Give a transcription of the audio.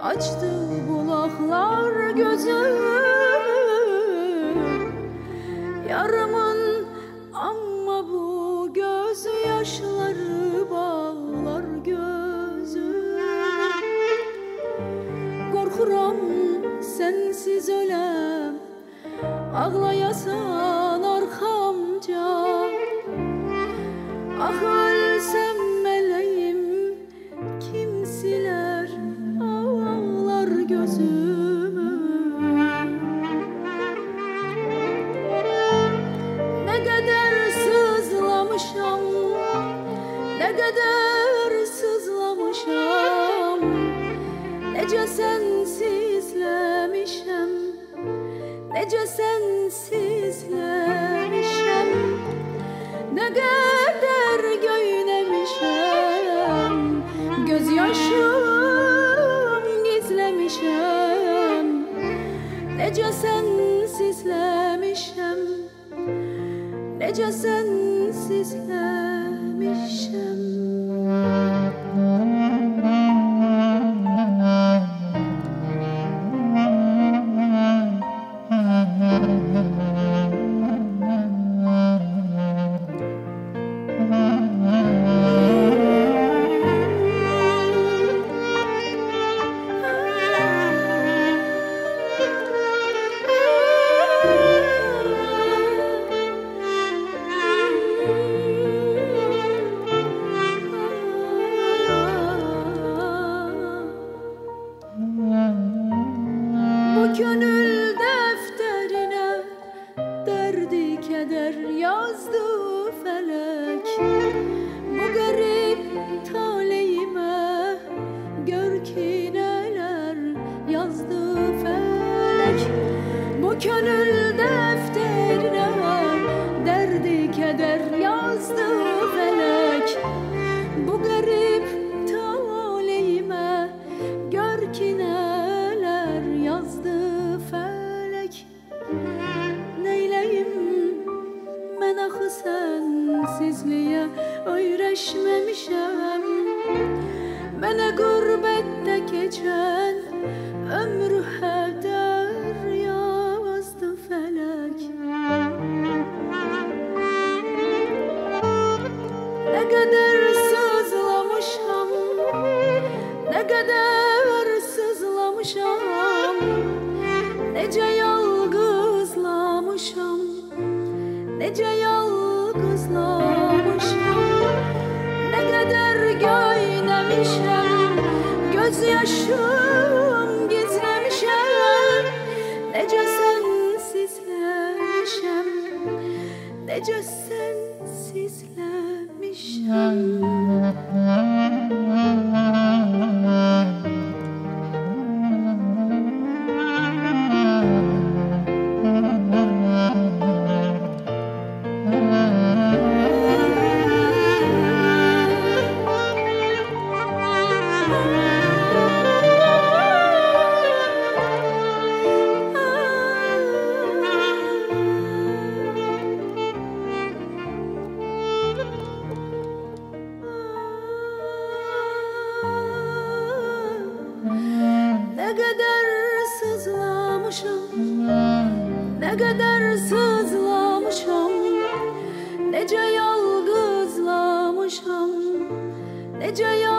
Açtı bulaklar gözümü, yarımın ama bu göz yaşları bağlar gözümü. Korkuram sensiz ölem, ağlayasan arkamca. Ah ölsem meleğim kim siler ağlar gözümü. Ne kadar sızlamışam, ne kadar sızlamışam, nece sensizlemişem, nece sensizlemişem, ne kadar göylemişem, gözyaşım gizlemişem, nece sensizlemişem, nece sensizlemişem. Gönül defterine derdi keder yazdı felek. Bu garip talihime gör ki neler yazdı felek. Bu gönül defterine derdi keder yazdı felek. Bu garip talihime gör ki neler yazdı felek. Neyleyim ben axı sensizliğe öyrəşməmişəm. Mənə qürbətdə keçən ömrü hədər yazdı felek. Ne kadar sızlamışam, ne kadar sızlamışam, nece yalgızlamışam, nece yalgızlamışam, ne kadar göylemişem, gözyaşım gizlemişem, nece sensizlemişem, nece sensizlemişem. Ne kadar sızlamışam, ne kadar sızlamışam, nece yalgızlamışam, nece